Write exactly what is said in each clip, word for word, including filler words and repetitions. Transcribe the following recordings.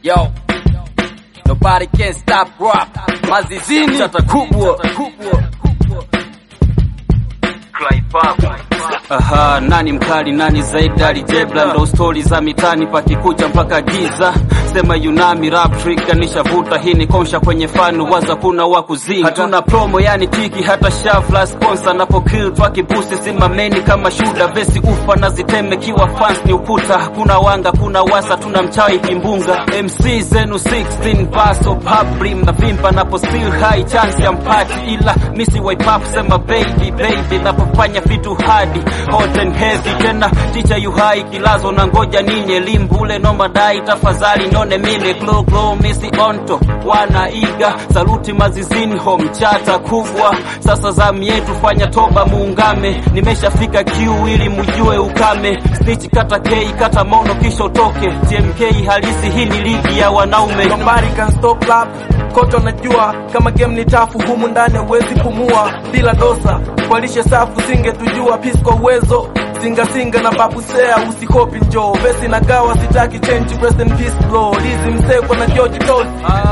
Yo, nobody can stop rap. Mazizini chata kubwa. Aha, nani mkali nani zaidi alijebla, ndo story za mitani pakikucha mpaka giza. Sema yunami rap trick nishavuta, hii ni konsha kwenye fanu waza kuna wakuziga. Hatuna promo yani tiki hata shavla sponsor, napo kill twaki boost simameni kama shuda. Vesi ufa na ziteme kiwa fans ni ukuta, hakuna wanga kuna wasa tuna mchawi kimbunga. M C zenu sixteen baso pabrim na vimba, napo still high chance ya mpati, ila misi wipe up sema baby baby, napofanya vitu hadi hot and heavy. Tena teacher yu high kilazo na ngoja ninye limbule no madai tafadhali none mime glow glow misi onto wanaiga. Saluti Mazizini home chata kubwa, sasa zamu yetu fanya toba muungame. Nimeshafika Q ili mujue ukame, snitch kata K kata mono kisha utoke. T M K halisi hii ni ligi ya wanaume. Nobody can stop rap, koto najua kama game ni tafu humu ndani uwezi kumua. Bila dosa, kwalishe safu singe tujua peace kwa uwezo. Singa singa na babu sea usikopi njoo. Vesi na gawa sitaki change rest in peace blow. Lizi mseko na George Cole.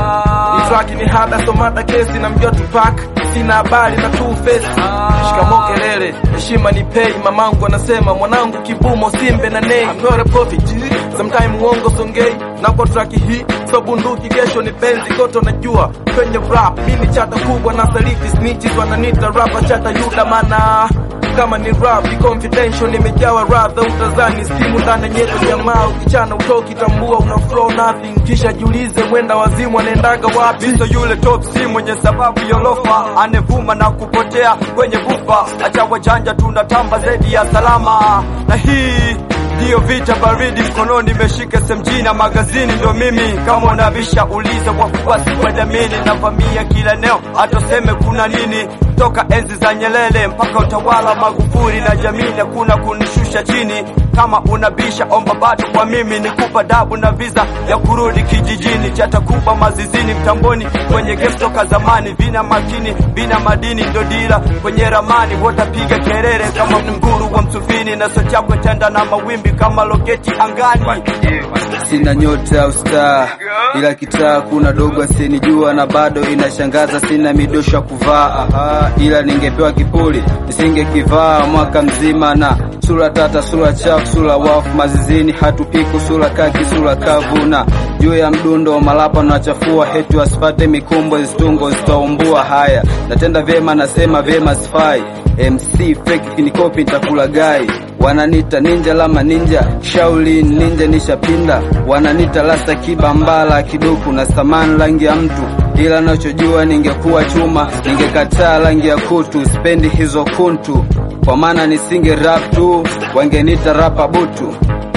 Hii track ni hada somata kesi na mjua Tupac. Sina habari na two face. Shikamo kelele, heshima ni pay. Mamangu anasema mwanangu kibumo simbe na nei. I'm not a prophet, sometime uongo songei. Na kwa track hii, so bunduki kesho ni benzi. Koto najua, kwenye rap mimi chata kubwa na saliti snitches. Wananita rapper chata yuda mana. Kama ni rap, ni confidential, nimejawa radha utazani. Stimu ndani nyeto jamaa, ukichana utoki tambua una flow nothing. Kisha jiulize mwenda wazimu anendaga wapi. Miso yule top si mwenye sababu yolofa, anevuma na kupotea kwenye bufa. Acha wajanja tunatamba zaidi ya salama. Na hii ndio vita baridi mkononi, meshike S M G na magazini ndo mimi. Kama unabisha uliza wafuasi kwa damini, na vamia kila neo atoseme kuna nini. Toka enzi za Nyerere mpaka utawala Magufuli na jamii, na kuna kunishusha chini. Kama unabisha omba bado kwa mimi, nikupa dabu na visa ya kurudi kijijini. Chata kubwa Mazizini mtamboni kwenye game toka zamani. Vina makini, vina madini ndo dira kwenye ramani. Watapiga kelele kama mnguru wa msufini, na socha kwa tenda na mawimbi kama loketi angani. Sina nyota au star, ila kitaa kuna dogo asinijua, na bado inashangaza sina midosha kuvaa. Aha, ila ningepewa kipuli nisinge kivaa mwaka mzima. Na sura tata, sura chafu, sura wafu. Mazizini hatupiku, sura kaki, sura kavuna. Juu ya mdundo malapa na chafua, hetu asipate mikumbo zistungo zitaumbua. Haya, natenda vema nasema vema sifai. M C fake kinikopi nitakula gai. Wananita ninja lama ninja, Shaolin ninja nishapinda. Wananita lasta kibambala kiduku, na stamani rangi ya mtu. Ila nachojua ningekuwa chuma, ningekataa rangi ya kutu. Spendi hizo kuntu, kwa maana nisinge rap tu, wangenita rapa butu.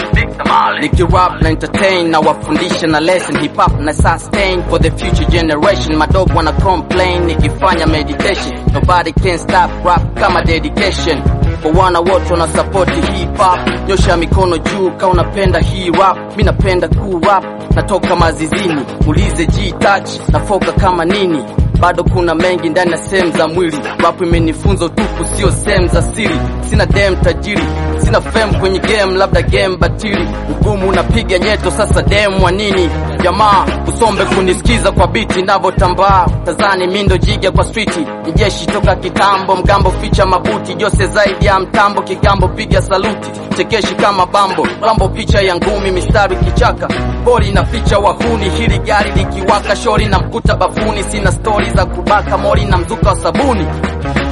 Niki rap na entertain, na wafundisha na lesson. Hip hop na sustain for the future generation. My dog wanna complain, nikifanya meditation. Nobody can stop rap kama dedication. Kwa wana wote wana support hip hop, nyosha mikono juu kama unapenda hii rap. Mimi napenda ku rap, natoka Mazizini. Ulize G-touch, nafoka kama nini. Bado kuna mengi ndani ya sehemu za mwili. Rap imenifunza utupu sio sehemu za siri. Sina dem tajiri, sina fame kwenye game, labda game batili. Ugumu unapiga nyeto sasa dem wa nini. Jamaa usombe kunisikiza kwa biti navotambaa. Tazani mindo jiga kwa streeti, njeshi toka kitambo. Mgambo ficha mabuti, Jose zaidi ya mtambo. Kigambo piga saluti, chekeshi kama bambo. Bambo picha ya ngumi, mistari kichaka. Bori na picha wahuni, hili gari likiwaka. Shori na mkuta bafuni, sina story za kubaka. Mori na mzuka wa sabuni.